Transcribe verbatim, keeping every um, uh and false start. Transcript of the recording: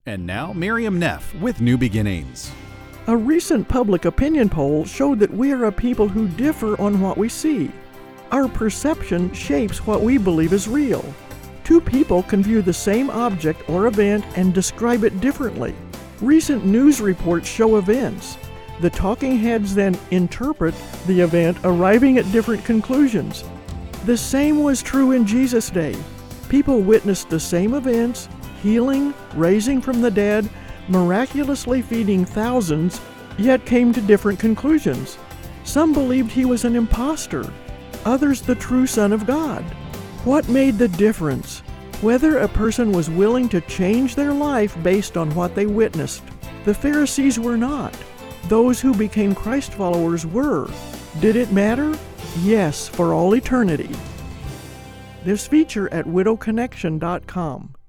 And now, Miriam Neff with New Beginnings. A recent public opinion poll showed that we are a people who differ on what we see. Our perception shapes what we believe is real. Two people can view the same object or event and describe it differently. Recent news reports show events. The talking heads then interpret the event, arriving at different conclusions. The same was true in Jesus' day. People witnessed the same events, healing, raising from the dead, miraculously feeding thousands, yet came to different conclusions. Some believed he was an impostor, others the true Son of God. What made the difference? Whether a person was willing to change their life based on what they witnessed. The Pharisees were not. Those who became Christ followers were. Did it matter? Yes, for all eternity. This feature at widow connection dot com.